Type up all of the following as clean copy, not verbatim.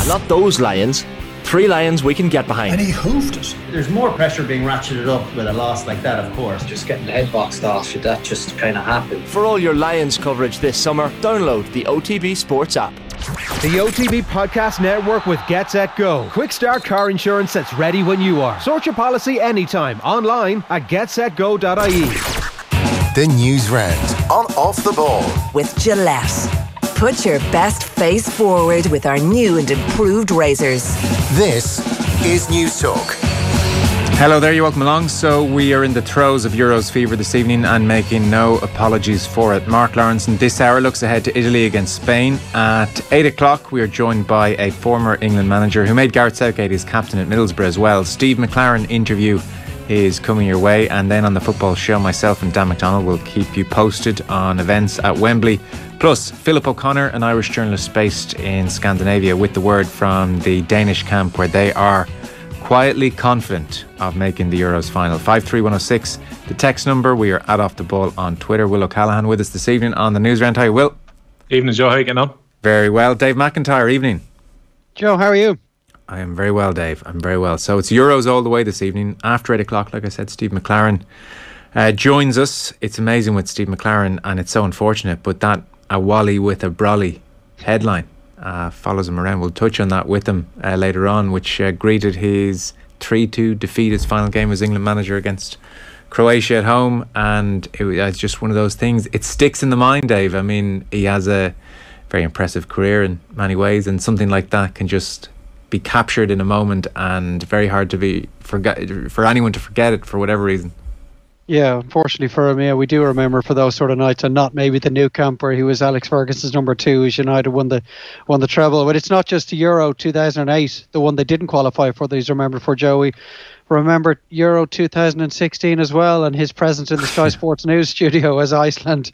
not those Lions. 3 Lions we can get behind. And he hoofed it. There's more pressure being ratcheted up with a loss like that, of course. Just getting the head boxed off, should that just kind of happen? For all your Lions coverage this summer, download the OTB Sports app. The OTB Podcast Network with Get Set Go. Quick start car insurance that's ready when you are. Sort your policy anytime online at getsetgo.ie. The News Round on Off the Ball with Gillette. Put your best face forward with our new and improved razors. This is News Talk. Hello there, you're welcome along. So we are in the throes of Euros fever this evening and making no apologies for it. Mark Lawrenson this hour looks ahead to Italy against Spain. At 8 o'clock we are joined by a former England manager who made Gareth Southgate his captain at Middlesbrough as well. Steve McLaren interview is coming your way, and then on the football show myself and Dan McDonald will keep you posted on events at Wembley. Plus Philip O'Connor, an Irish journalist based in Scandinavia, with the word from the Danish camp where they are quietly confident of making the Euros final. 53106 the text number. We are at Off the Ball on Twitter. Will O'Callaghan with us this evening on the News Round. How are you, Will? Evening, Joe. How are you getting on? Very well. Dave McIntyre, evening. Joe, how are you? I am very well, Dave. I'm very well. So it's Euros all the way this evening. After 8 o'clock, like I said, Steve McLaren joins us. It's amazing with Steve McLaren, and it's so unfortunate, but that "a Wally with a brolly" headline follows him around. We'll touch on that with him later on, which greeted his 3-2 defeat, his final game as England manager against Croatia at home. And it's just one of those things. It sticks in the mind, Dave. I mean, he has a very impressive career in many ways, and something like that can just be captured in a moment and very hard to for anyone to forget it for whatever reason. Yeah, unfortunately for him, yeah, we do remember for those sort of nights, and not maybe the new camp where he was Alex Ferguson's number 2 as United won the treble. But it's not just the Euro 2008, the one they didn't qualify for, that he's remembered for, Joey. Remember Euro 2016 as well, and his presence in the Sky Sports News studio as Iceland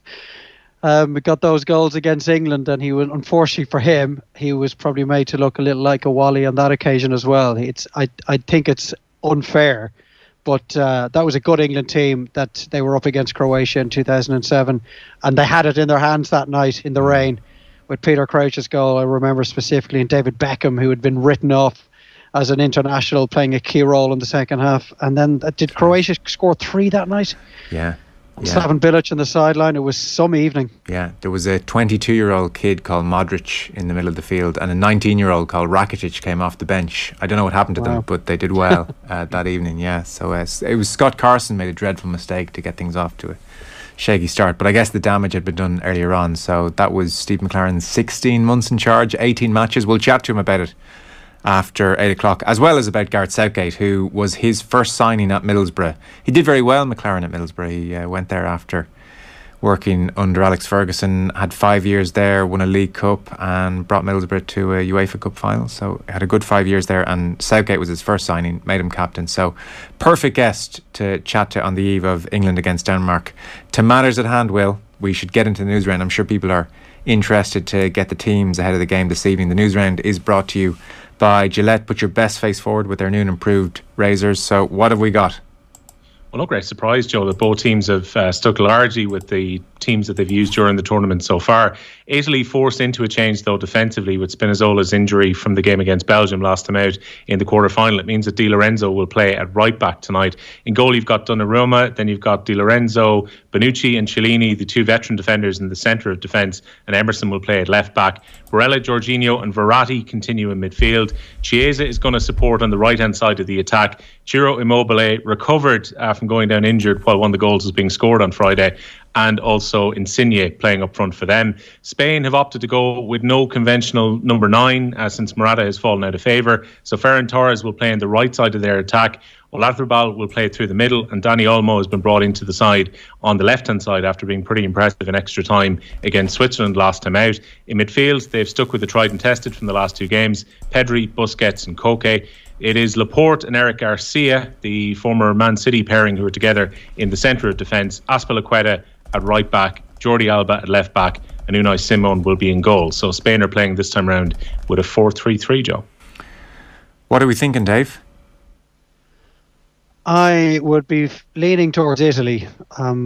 got those goals against England, and he was, unfortunately for him, he was probably made to look a little like a Wally on that occasion as well. I think it's unfair, but that was a good England team that they were up against Croatia in 2007, and they had it in their hands that night in the rain with Peter Crouch's goal. I remember specifically, and David Beckham, who had been written off as an international, playing a key role in the second half. And then did Croatia score 3 that night? Yeah. Slaven Bilic on the sideline. It was some evening. Yeah, there was a 22-year-old kid called Modric in the middle of the field, and a 19-year-old called Rakitic came off the bench. I don't know what happened to them, but they did well that evening. Yeah, so it was Scott Carson made a dreadful mistake to get things off to a shaky start, but I guess the damage had been done earlier on. So that was Steve McLaren's 16 months in charge, 18 matches. We'll chat to him about it after 8 o'clock, as well as about Gareth Southgate, who was his first signing at Middlesbrough. He did very well, McLaren, at Middlesbrough. He went there after working under Alex Ferguson, had 5 years there, won a League Cup and brought Middlesbrough to a UEFA Cup final. So had a good 5 years there, and Southgate was his first signing, made him captain. So perfect guest to chat to on the eve of England against Denmark. To matters at hand, Will, we should get into the news round. I'm sure people are interested to get the teams ahead of the game this evening. The news round is brought to you by Gillette. Put your best face forward with their new and improved razors. So what have we got? Well, no great surprise, Joe, that both teams have stuck largely with the teams that they've used during the tournament so far. Italy forced into a change, though, defensively, with Spinazzola's injury from the game against Belgium lost him out in the quarter-final. It means that Di Lorenzo will play at right-back tonight. In goal, you've got Donnarumma, then you've got Di Lorenzo, Bonucci and Cellini, the two veteran defenders in the centre of defence, and Emerson will play at left-back. Barella, Jorginho and Verratti continue in midfield. Chiesa is going to support on the right-hand side of the attack. Ciro Immobile recovered from going down injured while one of the goals was being scored on Friday, and also Insigne playing up front for them. Spain have opted to go with no conventional number 9 since Morata has fallen out of favour. So Ferran Torres will play on the right side of their attack. Olazábal will play through the middle, and Dani Olmo has been brought into the side on the left-hand side after being pretty impressive in extra time against Switzerland last time out. In midfield, they've stuck with the tried and tested from the last 2 games, Pedri, Busquets and Koke. It is Laporte and Eric Garcia, the former Man City pairing, who are together in the centre of defence. Azpilicueta at right back, Jordi Alba at left back, and Unai Simon will be in goal. So Spain are playing this time round with a 4-3-3, Joe. What are we thinking, Dave? I would be leaning towards Italy.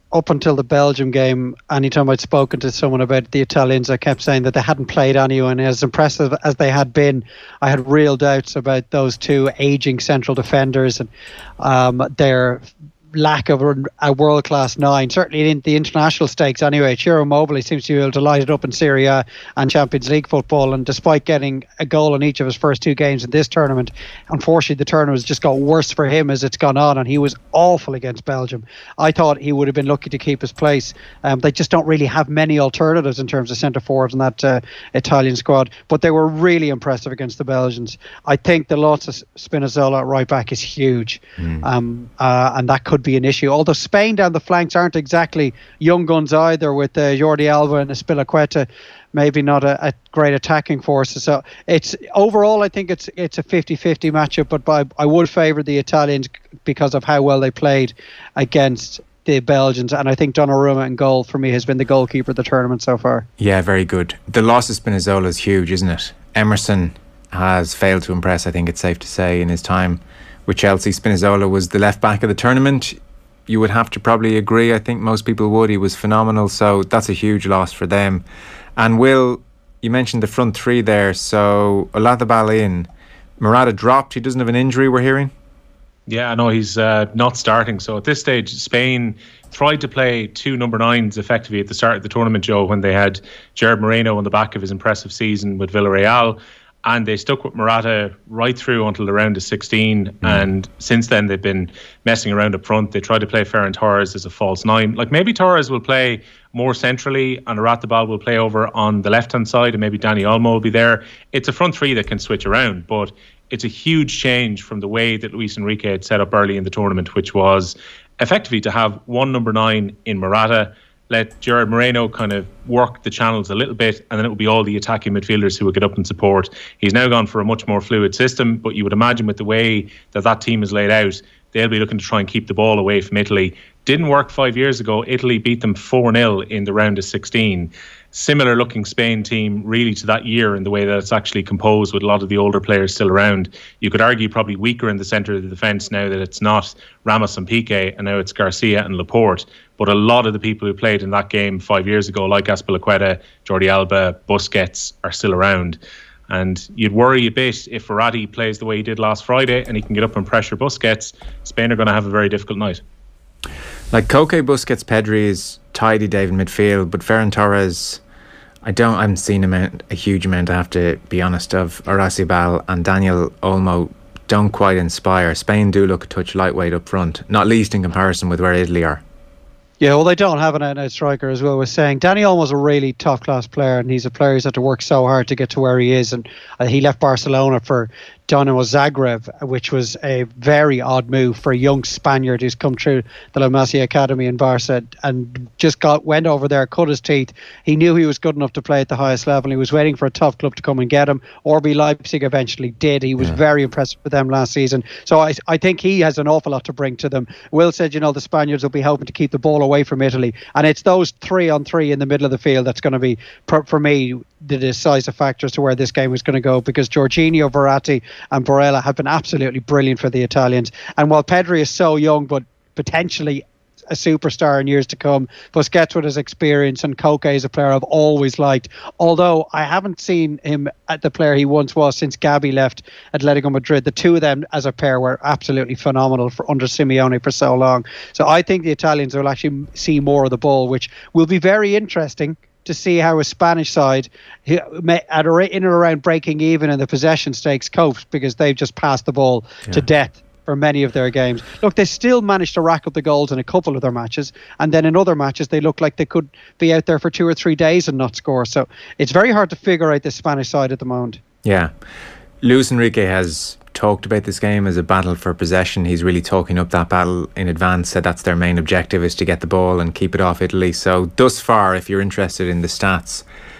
up until the Belgium game, anytime I'd spoken to someone about the Italians, I kept saying that they hadn't played anyone. As impressive as they had been, I had real doubts about those two aging central defenders and their lack of a world-class nine, certainly in the international stakes anyway. Ciro Immobile seems to be able to light it up in Serie A and Champions League football, and despite getting a goal in each of his first two games in this tournament, unfortunately the tournament has just got worse for him as it's gone on, and he was awful against Belgium. I thought he would have been lucky to keep his place. They just don't really have many alternatives in terms of centre forwards in that Italian squad, but they were really impressive against the Belgians. I think the loss of Spinazzola at right back is huge, and that could be an issue. Although Spain down the flanks aren't exactly young guns either, with Jordi Alba and Azpilicueta maybe not a great attacking force. So it's overall, I think it's a 50-50 matchup, but I would favour the Italians because of how well they played against the Belgians, and I think Donnarumma in goal for me has been the goalkeeper of the tournament so far. Yeah, very good. The loss of Spinazzola is huge, isn't it? Emerson has failed to impress, I think it's safe to say, in his time with Chelsea. Spinazzola was the left back of the tournament. You would have to probably agree. I think most people would. He was phenomenal, so that's a huge loss for them. And Will, you mentioned the front three there, so Oyarzabal in, Morata dropped. He doesn't have an injury, we're hearing? Yeah, no, he's not starting. So at this stage, Spain tried to play two number 9s effectively at the start of the tournament, Joe, when they had Gerard Moreno on the back of his impressive season with Villarreal. And they stuck with Morata right through until the round of 16. And since then, they've been messing around up front. They tried to play Ferran Torres as a false 9. Like, maybe Torres will play more centrally and Oyarzabal will play over on the left-hand side, and maybe Dani Olmo will be there. It's a front three that can switch around, but it's a huge change from the way that Luis Enrique had set up early in the tournament, which was effectively to have one number 9 in Morata, let Gerard Moreno kind of work the channels a little bit, and then it would be all the attacking midfielders who would get up and support. He's now gone for a much more fluid system, but you would imagine with the way that team is laid out, they'll be looking to try and keep the ball away from Italy. Didn't work 5 years ago. Italy beat them 4-0 in the round of 16. Similar looking Spain team really to that year in the way that it's actually composed with a lot of the older players still around. You could argue probably weaker in the centre of the defence now that it's not Ramos and Piqué, and now it's Garcia and Laporte. But a lot of the people who played in that game 5 years ago, like Azpilicueta, Jordi Alba, Busquets, are still around. And you'd worry a bit if Verratti plays the way he did last Friday and he can get up and pressure Busquets, Spain are going to have a very difficult night. Like Koke, Busquets, Pedri is tidy David midfield, but Ferran Torres, I haven't seen a huge amount, I have to be honest, of Oyarzabal and Daniel Olmo don't quite inspire. Spain do look a touch lightweight up front, not least in comparison with where Italy are. Yeah, well, they don't have an out-and-out striker, as Will was saying. Dani Olmo's a really top-class player, and he's a player who's had to work so hard to get to where he is. And he left Barcelona for Dinamo Zagreb, which was a very odd move for a young Spaniard who's come through the La Masia Academy in Barca and just went over there, cut his teeth. He knew he was good enough to play at the highest level. He was waiting for a top club to come and get him. RB Leipzig eventually did. He was very impressive with them last season. So I think he has an awful lot to bring to them. Will said, the Spaniards will be hoping to keep the ball away from Italy. And it's those 3-on-3 in the middle of the field that's going to be, for me, the decisive factor as to where this game is going to go, because Jorginho, Verratti and Barella have been absolutely brilliant for the Italians. And while Pedri is so young but potentially a superstar in years to come, Busquets with his experience, and Koke is a player I've always liked, although I haven't seen him at the player he once was since Gavi left Atletico Madrid. The two of them as a pair were absolutely phenomenal under Simeone for so long. So I think the Italians will actually see more of the ball, which will be very interesting to see how a Spanish side in and around breaking even in the possession stakes cope, because they've just passed the ball to death for many of their games. Look, they still managed to rack up the goals in a couple of their matches, and then in other matches they look like they could be out there for 2 or 3 days and not score. So it's very hard to figure out the Spanish side at the moment. Yeah. Luis Enrique has talked about this game as a battle for possession. He's really talking up that battle in advance, said that's their main objective, is to get the ball and keep it off Italy. So thus far, if you're interested in the stats,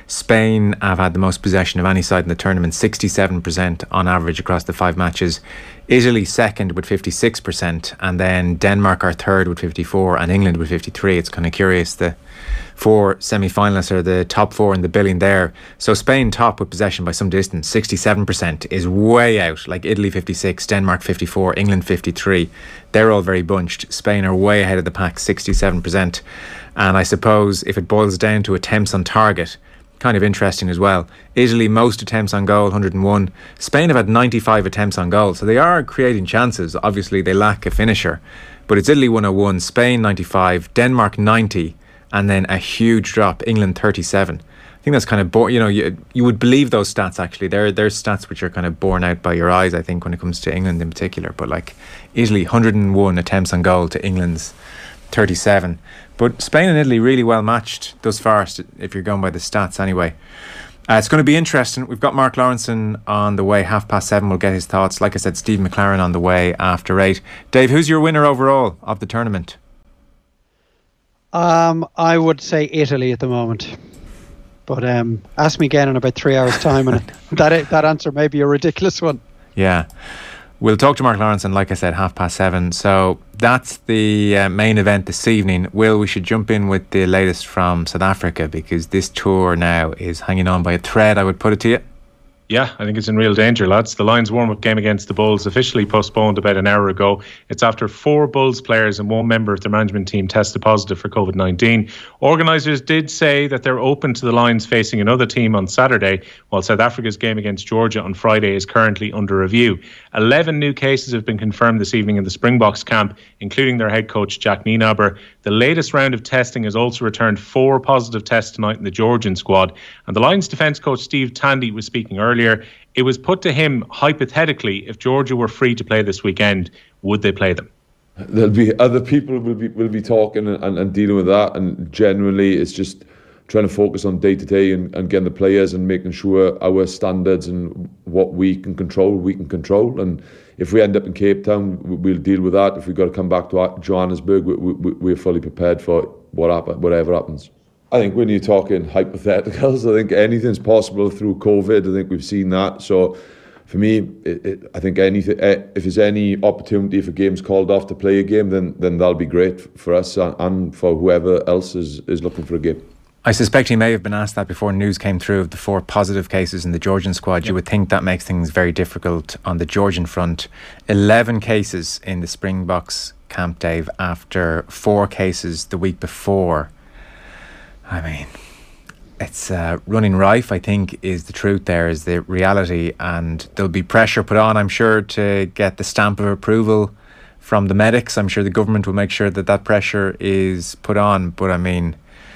Spain have had the most possession of any side in the tournament, 67% on average across the 5 matches. Italy second with 56%, and then Denmark are third with 54%, and England with 53%. It's kind of curious. The 4 semi-finalists are the top 4 in the billing there. So Spain top with possession by some distance, 67% is way out. Like Italy 56%, Denmark 54%, England 53%. They're all very bunched. Spain are way ahead of the pack, 67%. And I suppose if it boils down to attempts on target, kind of interesting as well. Italy, most attempts on goal, 101. Spain have had 95 attempts on goal, so they are creating chances. Obviously, they lack a finisher. But it's Italy 101, Spain 95, Denmark 90, and then a huge drop, England 37. I think that's kind of, you would believe those stats actually. They're stats which are kind of borne out by your eyes, I think, when it comes to England in particular. But like Italy, 101 attempts on goal to England's 37. But Spain and Italy really well matched thus far, if you're going by the stats anyway. It's going to be interesting. We've got Mark Lawrenson on the way, 7:30. We'll get his thoughts. Like I said, Steve McLaren on the way after 8. Dave, who's your winner overall of the tournament? I would say Italy at the moment. But ask me again in about 3 hours' time, and that answer may be a ridiculous one. Yeah. We'll talk to Mark Lawrenson, like I said, 7:30. So that's the main event this evening. Will, we should jump in with the latest from South Africa, because this tour now is hanging on by a thread, I would put it to you. Yeah, I think it's in real danger, lads. The Lions warm-up game against the Bulls officially postponed about an hour ago. It's after 4 Bulls players and 1 member of the management team tested positive for COVID-19. Organisers did say that they're open to the Lions facing another team on Saturday, while South Africa's game against Georgia on Friday is currently under review. 11 new cases have been confirmed this evening in the Springboks camp, including their head coach Jack Nienaber. The latest round of testing has also returned 4 positive tests tonight in the Georgian squad. And the Lions defence coach Steve Tandy was speaking earlier. It was put to him, hypothetically, if Georgia were free to play this weekend, would they play them? There'll be other people will be talking and dealing with that, and generally it's just trying to focus on day to day and getting the players and making sure our standards and what we can control. And if we end up in Cape Town, we'll deal with that. If we've got to come back to Johannesburg, we're fully prepared for whatever happens. I think when you're talking hypotheticals, I think anything's possible through COVID. I think we've seen that. So for me, I think anything, if there's any opportunity for games called off to play a game, then that'll be great for us and for whoever else is looking for a game. I suspect he may have been asked that before news came through of the 4 positive cases in the Georgian squad. You would think that makes things very difficult on the Georgian front. 11 cases in the Springboks camp, Dave, after 4 cases the week before. I mean, it's running rife, I think, is the truth there, is the reality. And there'll be pressure put on, I'm sure, to get the stamp of approval from the medics. I'm sure the government will make sure that pressure is put on. But I mean,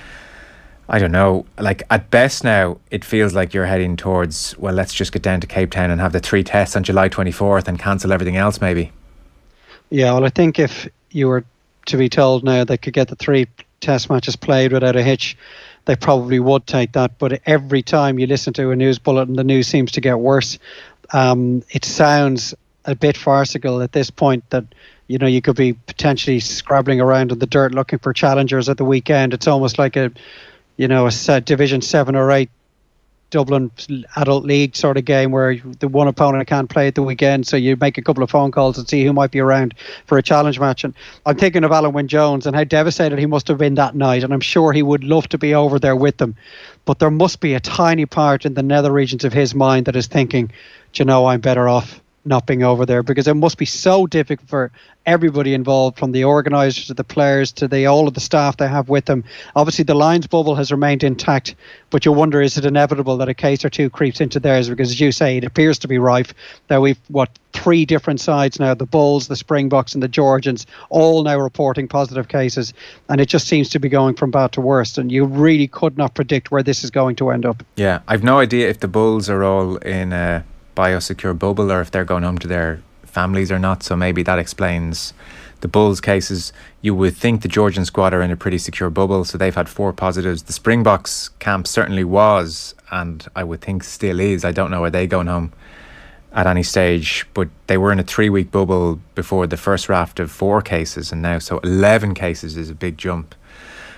I don't know. Like, at best now, it feels like you're heading towards, well, let's just get down to Cape Town and have the 3 tests on July 24th and cancel everything else, maybe. Yeah, well, I think if you were to be told now they could get the 3 test matches played without a hitch, they probably would take that. But every time you listen to a news bulletin, the news seems to get worse. It sounds a bit farcical at this point that, you know, you could be potentially scrabbling around in the dirt looking for challengers at the weekend. It's almost like a Division 7 or 8 Dublin adult league sort of game where the one opponent can't play at the weekend, so you make a couple of phone calls and see who might be around for a challenge match. And I'm thinking of Alan Wynne-Jones and how devastated he must have been that night, and I'm sure he would love to be over there with them, but there must be a tiny part in the nether regions of his mind that is thinking, do you know, I'm better off not being over there, because it must be so difficult for everybody involved, from the organisers to the players to all of the staff they have with them. Obviously the Lions bubble has remained intact, but you wonder, is it inevitable that a case or 2 creeps into theirs? Because as you say, it appears to be rife. Now we've 3 different sides now, the Bulls, the Springboks and the Georgians, all now reporting positive cases, and it just seems to be going from bad to worse, and you really could not predict where this is going to end up. Yeah, I've no idea if the Bulls are all in a biosecure bubble or if they're going home to their families or not, so maybe that explains the Bulls cases. You would think the Georgian squad are in a pretty secure bubble, so they've had 4 positives. The Springboks camp certainly was, and I would think still is. I don't know, are they going home at any stage? But they were in a 3-week bubble before the first raft of 4 cases, and now so 11 cases is a big jump.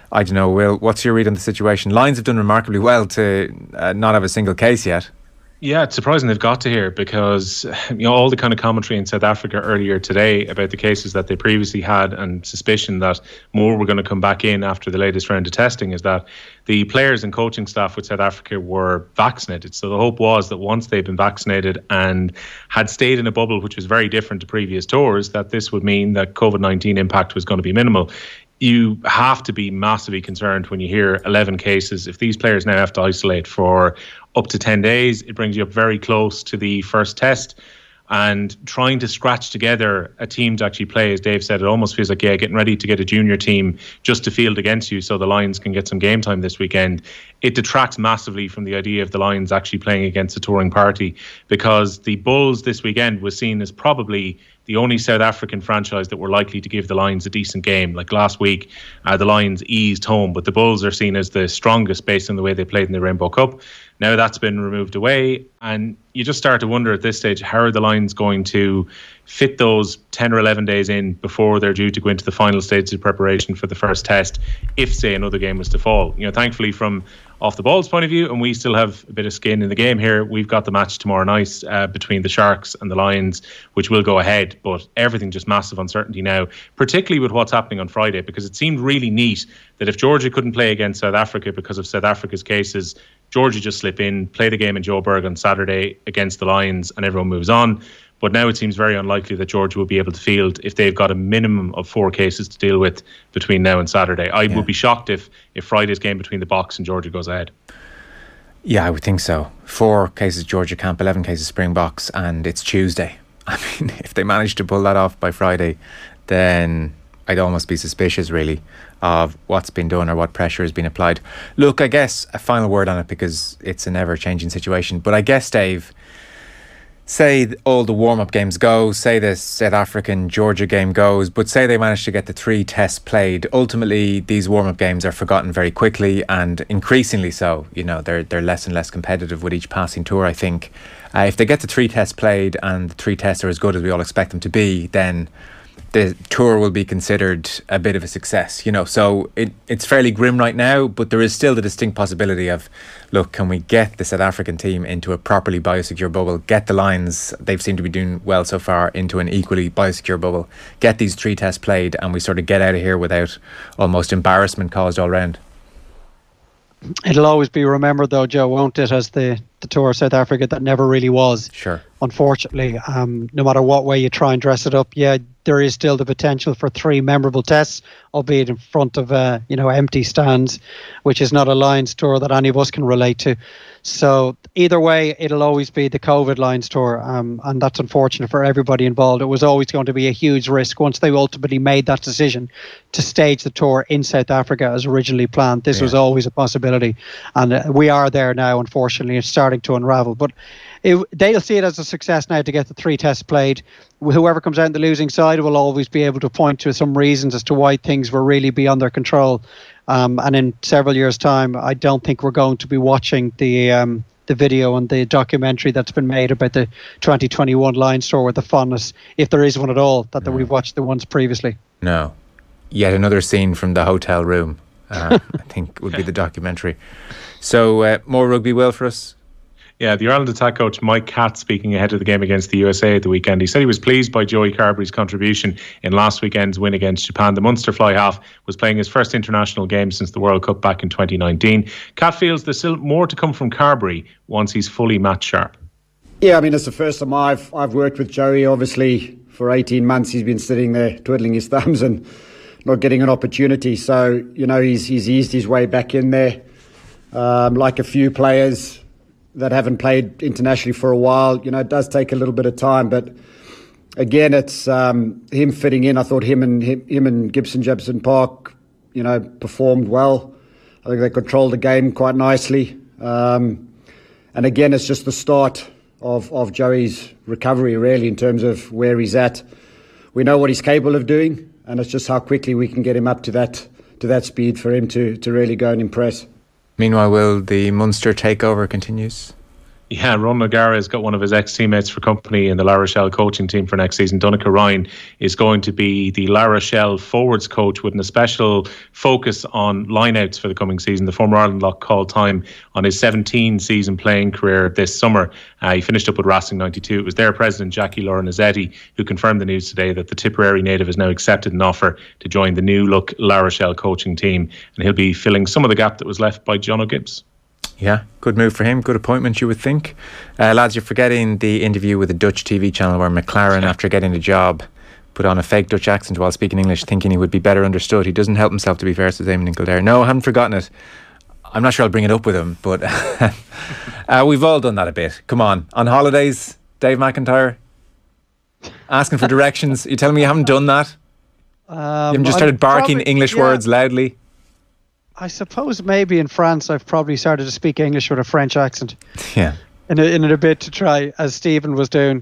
I don't know, Will, what's your read on the situation? Lions have done remarkably well to not have a single case yet. Yeah, it's surprising they've got to here because all the kind of commentary in South Africa earlier today about the cases that they previously had and suspicion that more were going to come back in after the latest round of testing is that the players and coaching staff with South Africa were vaccinated. So the hope was that once they'd been vaccinated and had stayed in a bubble which was very different to previous tours, that this would mean that COVID-19 impact was going to be minimal. You have to be massively concerned when you hear 11 cases. If these players now have to isolate for up to 10 days, it brings you up very close to the first test. And trying to scratch together a team to actually play, as Dave said, it almost feels like, getting ready to get a junior team just to field against you so the Lions can get some game time this weekend. It detracts massively from the idea of the Lions actually playing against a touring party, because the Bulls this weekend was seen as probably the only South African franchise that were likely to give the Lions a decent game. Like last week, the Lions eased home, but the Bulls are seen as the strongest based on the way they played in the Rainbow Cup. Now that's been removed away, and you just start to wonder at this stage, how are the Lions going to fit those 10 or 11 days in before they're due to go into the final stages of preparation for the first test, if, say, another game was to fall. Thankfully, from Off the Ball's point of view, and we still have a bit of skin in the game here, we've got the match tomorrow night between the Sharks and the Lions, which will go ahead. But everything just massive uncertainty now, particularly with what's happening on Friday, because it seemed really neat that if Georgia couldn't play against South Africa because of South Africa's cases, Georgia just slip in, play the game in Joburg on Saturday against the Lions, and everyone moves on. But now it seems very unlikely that Georgia will be able to field if they've got a minimum of 4 cases to deal with between now and Saturday. I would be shocked if Friday's game between the Boks and Georgia goes ahead. Yeah, I would think so. 4 cases Georgia camp, 11 cases Springboks, and it's Tuesday. I mean, if they manage to pull that off by Friday, then I'd almost be suspicious, really, of what's been done or what pressure has been applied. Look, I guess a final word on it, because it's an ever-changing situation. But I guess, Dave, say all the warm-up games go, say the South African-Georgia game goes, but say they manage to get the 3 tests played. Ultimately, these warm-up games are forgotten very quickly, and increasingly so. They're less and less competitive with each passing tour, I think. If they get the 3 tests played and the 3 tests are as good as we all expect them to be, then the tour will be considered a bit of a success, so it's fairly grim right now, but there is still the distinct possibility of, look, can we get the South African team into a properly biosecure bubble, get the Lions, they've seemed to be doing well so far, into an equally biosecure bubble, get these 3 tests played, and we sort of get out of here without almost embarrassment caused all round. It'll always be remembered, though, Joe, won't it, as the tour of South Africa that never really was. Sure. Unfortunately, no matter what way you try and dress it up, there is still the potential for 3 memorable tests, albeit in front of empty stands, which is not a Lions tour that any of us can relate to. So either way, it'll always be the COVID Lions tour, and that's unfortunate for everybody involved. It was always going to be a huge risk once they ultimately made that decision to stage the tour in South Africa as originally planned. This was always a possibility, and we are there now. Unfortunately, it's starting to unravel, but they'll see it as a success now to get the 3 tests played. Whoever comes out on the losing side will always be able to point to some reasons as to why things were really beyond their control. And in several years' time, I don't think we're going to be watching the video and the documentary that's been made about the 2021 Lions tour with the fondness, if there is one at all, that we've watched the ones previously. No. Yet another scene from the hotel room, I think would be the documentary. So more rugby, Will, for us? Yeah, the Ireland attack coach Mike Catt speaking ahead of the game against the USA at the weekend. He said he was pleased by Joey Carberry's contribution in last weekend's win against Japan. The Munster fly half was playing his first international game since the World Cup back in 2019. Catt feels there's still more to come from Carberry once he's fully match sharp. Yeah, I mean, it's the first time I've worked with Joey. Obviously, for 18 months he's been sitting there twiddling his thumbs and not getting an opportunity. So, he's eased his way back in there. Like a few players that haven't played internationally for a while, it does take a little bit of time, but again, it's him fitting in. I thought him and Gibson Jabson Park, performed well. I think they controlled the game quite nicely. And again, it's just the start of Joey's recovery, really, in terms of where he's at. We know what he's capable of doing, and it's just how quickly we can get him up to that speed for him to really go and impress. Meanwhile, Will, the Munster takeover continues? Yeah, Ron O'Gara has got one of his ex-teammates for company in the La Rochelle coaching team for next season. Donncha Ryan is going to be the La Rochelle forwards coach with a special focus on lineouts for the coming season. The former Ireland lock called time on his 17-season playing career this summer. He finished up with Racing 92. It was their president, Jackie Lorenzetti, who confirmed the news today that the Tipperary native has now accepted an offer to join the new look La Rochelle coaching team, and he'll be filling some of the gap that was left by John O'Gibbs. Yeah, good move for him. Good appointment, you would think. Lads, you're forgetting the interview with the Dutch TV channel where McLaren, after getting a job, put on a fake Dutch accent while speaking English, thinking he would be better understood. He doesn't help himself, to be fair, says Eamon Kildare. No, I haven't forgotten it. I'm not sure I'll bring it up with him, but we've all done that a bit. Come on. On holidays, Dave McIntyre, asking for directions. You telling me you haven't done that? You haven't just started barking English words loudly? I suppose maybe in France I've probably started to speak English with a French accent. Yeah. In a bit to try, as Steve McLaren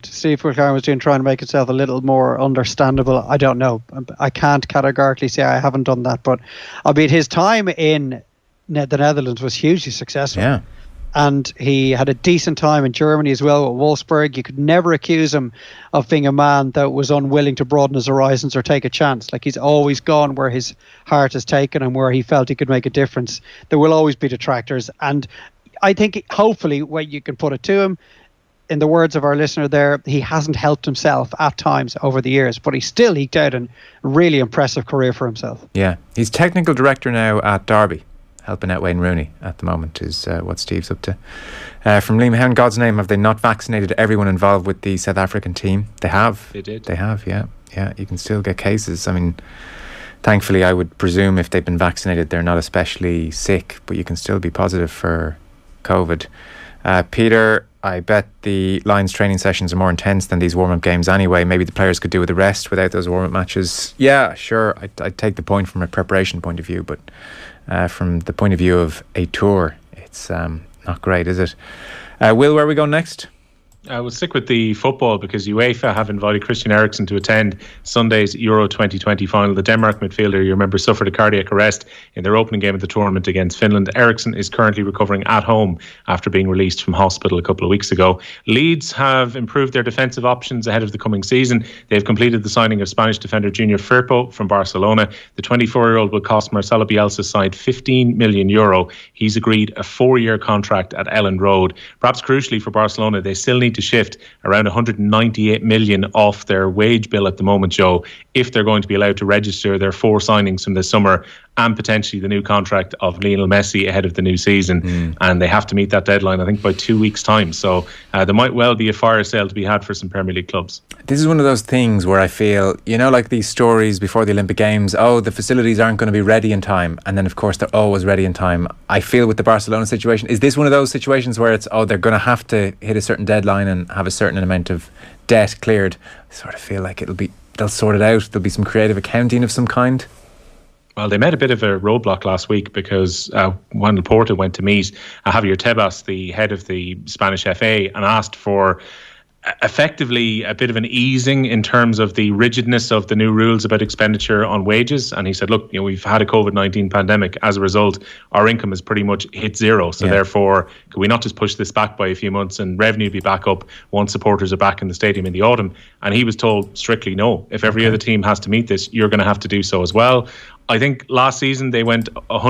was doing, trying to make itself a little more understandable. I don't know. I can't categorically say I haven't done that, but albeit his time in the Netherlands was hugely successful. Yeah. And he had a decent time in Germany as well with Wolfsburg. You could never accuse him of being a man that was unwilling to broaden his horizons or take a chance. Like, he's always gone where his heart has taken him, where he felt he could make a difference. There will always be detractors. And I think hopefully when you can put it to him, in the words of our listener there, he hasn't helped himself at times over the years, but he still eked out a really impressive career for himself. Yeah. He's technical director now at Derby, helping out Wayne Rooney at the moment, is what Steve's up to. From Liam, how in God's name have they not vaccinated everyone involved with the South African team? They have. They did. They have, yeah. Yeah, you can still get cases. I mean, thankfully, I would presume if they've been vaccinated, they're not especially sick, but you can still be positive for COVID. Peter, I bet the Lions training sessions are more intense than these warm-up games anyway. Maybe the players could do with the rest without those warm-up matches. Yeah, sure. I'd take the point from a preparation point of view, but from the point of view of a tour, it's not great, is it? Will, where are we going next? We'll stick with the football because UEFA have invited Christian Eriksen to attend Sunday's Euro 2020 final. The Denmark midfielder, you remember, suffered a cardiac arrest in their opening game of the tournament against Finland. Eriksen is currently recovering at home after being released from hospital a couple of weeks ago. Leeds have improved their defensive options ahead of the coming season. They've completed the signing of Spanish defender Junior Firpo from Barcelona. The 24-year-old will cost Marcelo Bielsa's side €15 million. He's agreed a 4-year contract at Elland Road. Perhaps crucially for Barcelona, they still need to shift around 198 million off their wage bill at the moment, Joe, if they're going to be allowed to register their 4 signings from this summer and potentially the new contract of Lionel Messi ahead of the new season. And they have to meet that deadline, I think, by 2 weeks' time. So there might well be a fire sale to be had for some Premier League clubs. This is one of those things where I feel, you know, like these stories before the Olympic Games, oh, the facilities aren't going to be ready in time. And then, of course, they're always ready in time. I feel with the Barcelona situation, is this one of those situations where it's, oh, they're going to have to hit a certain deadline and have a certain amount of debt cleared? I sort of feel like they'll sort it out. There'll be some creative accounting of some kind. Well, they met a bit of a roadblock last week because when Laporta went to meet Javier Tebas, the head of the Spanish FA, and asked for effectively a bit of an easing in terms of the rigidness of the new rules about expenditure on wages. And he said, look, you know, we've had a COVID-19 pandemic. As a result, our income has pretty much hit zero. So therefore, could we not just push this back by a few months and revenue be back up once supporters are back in the stadium in the autumn? And he was told strictly no. If every other team has to meet this, you're going to have to do so as well. I think last season they went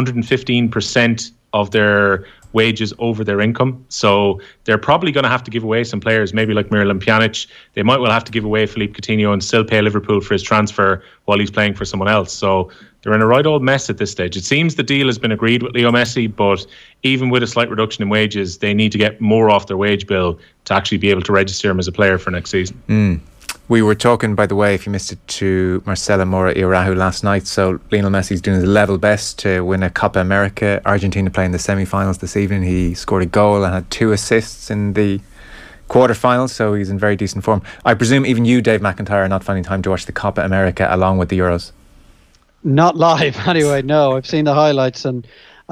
115% of their wages over their income. So they're probably going to have to give away some players, maybe like Miralem Pjanic. They might well have to give away Philippe Coutinho and still pay Liverpool for his transfer while he's playing for someone else. So they're in a right old mess at this stage. It seems the deal has been agreed with Leo Messi, but even with a slight reduction in wages, they need to get more off their wage bill to actually be able to register him as a player for next season. We were talking, by the way, if you missed it, to Marcelo Mora Irahu last night. So Lionel Messi's doing his level best to win a Copa America. Argentina playing the semi-finals this evening. He scored a goal and had 2 assists in the quarter-finals, so he's in very decent form. I presume even you, Dave McIntyre, are not finding time to watch the Copa America along with the Euros? Not live, anyway. No, I've seen the highlights, and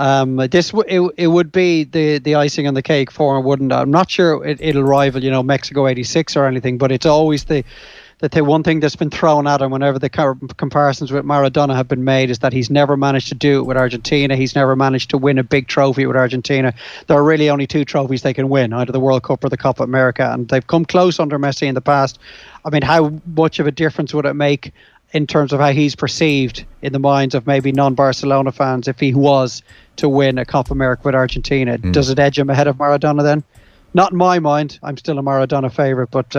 it would be the icing on the cake for him, wouldn't it? I'm not sure it'll rival, Mexico '86 or anything, but it's always the the one thing that's been thrown at him whenever the comparisons with Maradona have been made is that he's never managed to do it with Argentina. He's never managed to win a big trophy with Argentina. There are really only 2 trophies they can win, either the World Cup or the Copa America, and they've come close under Messi in the past. I mean, how much of a difference would it make in terms of how he's perceived in the minds of maybe non-Barcelona fans if he was to win a Copa America with Argentina? Does it edge him ahead of Maradona then? Not in my mind. I'm still a Maradona favourite, but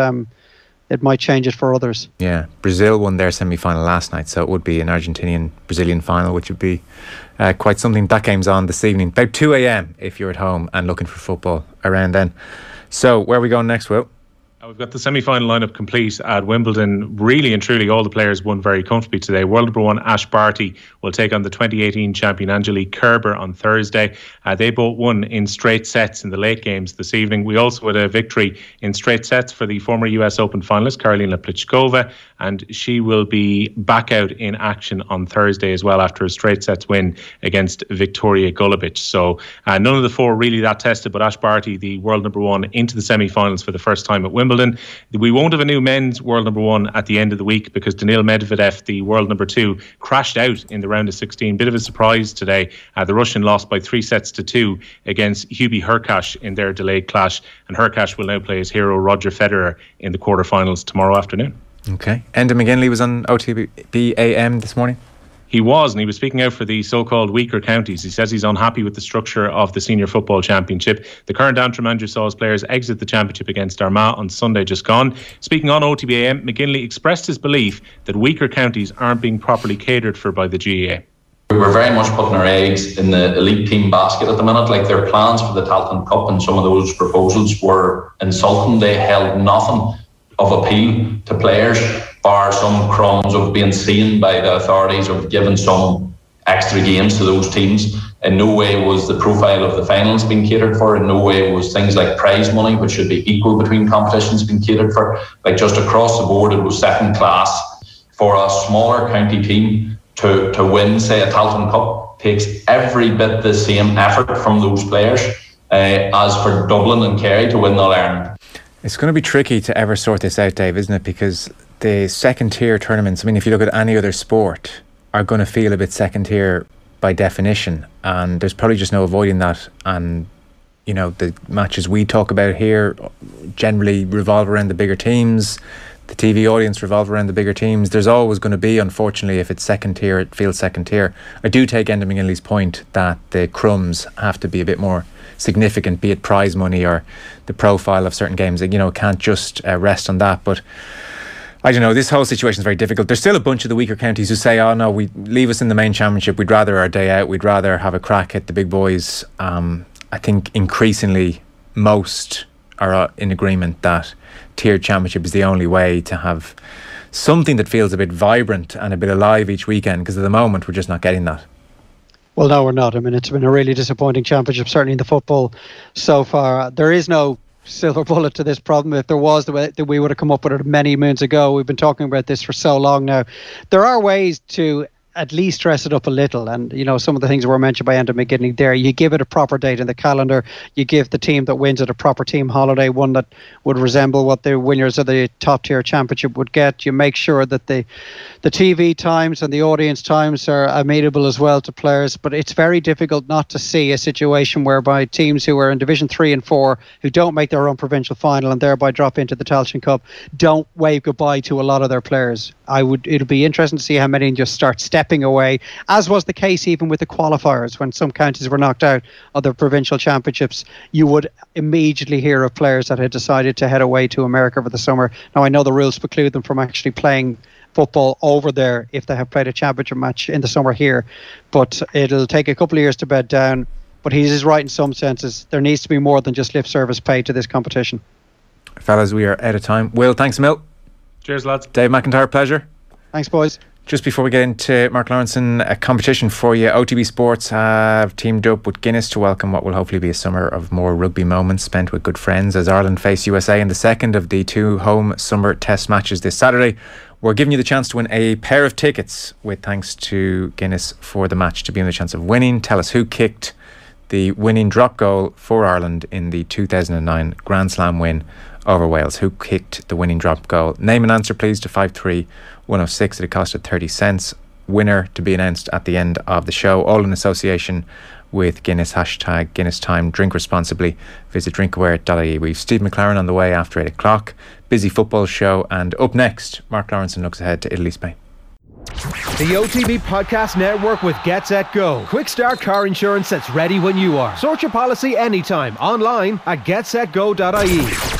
it might change it for others. Yeah, Brazil won their semi-final last night, so it would be an Argentinian-Brazilian final, which would be quite something. That game's on this evening, about 2 a.m. if you're at home and looking for football around then. So, where are we going next, Will? We've got the semi-final lineup complete at Wimbledon. Really and truly, all the players won very comfortably today. World number 1 Ash Barty will take on the 2018 champion Angelique Kerber on Thursday. They both won in straight sets in the late games this evening. We also had a victory in straight sets for the former US Open finalist Karolina Pliskova, and she will be back out in action on Thursday as well after a straight sets win against Victoria Golubic. So none of the 4 really that tested, but Ash Barty, the world number 1, into the semi-finals for the first time at Wimbledon. We won't have a new men's world number 1 at the end of the week because Daniil Medvedev, the world number 2, crashed out in the round of 16. Bit of a surprise today. The Russian lost by 3-2 against Hubie Hurkacz in their delayed clash, and Hurkacz will now play his hero Roger Federer in the quarterfinals tomorrow afternoon. Okay. Enda McGinley was on OTB AM this morning. He was, and he was speaking out for the so-called weaker counties. He says he's unhappy with the structure of the Senior Football Championship. The current Antrim manager saw his players exit the championship against Armagh on Sunday just gone. Speaking on OTBAM, McGinley expressed his belief that weaker counties aren't being properly catered for by the GAA. We're very much putting our eggs in the elite team basket at the minute. Like, their plans for the Tailteann Cup and some of those proposals were insulting. They held nothing of appeal to players, bar some crumbs of being seen by the authorities of giving some extra games to those teams. In no way was the profile of the finals being catered for. In no way was things like prize money, which should be equal between competitions, being catered for. Like, just across the board, it was second class. For a smaller county team to win, say, a Tailteann Cup takes every bit the same effort from those players as for Dublin and Kerry to win All-Ireland. It's going to be tricky to ever sort this out, Dave, isn't it? Because the second tier tournaments, I mean, if you look at any other sport, are going to feel a bit second tier by definition, and there's probably just no avoiding that. And you know, the matches we talk about here generally revolve around the bigger teams. The TV audience revolve around the bigger teams. There's always going to be, unfortunately, if it's second tier, it feels second tier. I do take Enda McGinley's point that the crumbs have to be a bit more significant, be it prize money or the profile of certain games. You know, it can't just rest on that. But I don't know, this whole situation is very difficult. There's still a bunch of the weaker counties who say, oh no, we leave us in the main championship, we'd rather our day out, we'd rather have a crack at the big boys. I think increasingly most are in agreement that tiered championship is the only way to have something that feels a bit vibrant and a bit alive each weekend, because at the moment we're just not getting that. Well, no, we're not. I mean, it's been a really disappointing championship, certainly in the football so far. There is no silver bullet to this problem. If there was, we would have come up with it many moons ago. We've been talking about this for so long now. There are ways to at least dress it up a little, and you know, some of the things were mentioned by Enda McGinley there. You give it a proper date in the calendar, you give the team that wins it a proper team holiday, one that would resemble what the winners of the top tier championship would get. You make sure that the TV times and the audience times are amenable as well to players, but it's very difficult not to see a situation whereby teams who are in Division 3 and 4 who don't make their own provincial final and thereby drop into the Tailteann Cup don't wave goodbye to a lot of their players. It'll be interesting to see how many just start stepping away, as was the case even with the qualifiers when some counties were knocked out of the provincial championships. You would immediately hear of players that had decided to head away to America for the summer. Now, I know the rules preclude them from actually playing football over there if they have played a championship match in the summer here, but it'll take a couple of years to bed down. But he is right in some senses. There needs to be more than just lip service paid to this competition. Fellas, we are out of time. Will, thanks a mil. Cheers, lads. Dave McIntyre, pleasure. Thanks, boys. Just before we get into Mark Lawrenson, a competition for you. OTB Sports have teamed up with Guinness to welcome what will hopefully be a summer of more rugby moments spent with good friends as Ireland face USA in the second of the 2 home summer test matches this Saturday. We're giving you the chance to win a pair of tickets with thanks to Guinness for the match to be in the chance of winning. Tell us who kicked the winning drop goal for Ireland in the 2009 Grand Slam win over Wales. Who kicked the winning drop goal? Name and answer please to 53106. It costed 30 cents. Winner to be announced at the end of the show, all in association with Guinness. Hashtag Guinness Time. Drink responsibly. Visit drinkaware.ie. We've Steve McLaren on the way after 8 o'clock. Busy football show, and up next Mark Lawrenson looks ahead to Italy, Spain. The OTB Podcast Network with Get Set Go. Quick start car insurance that's ready when you are. Sort your policy anytime online at getsetgo.ie.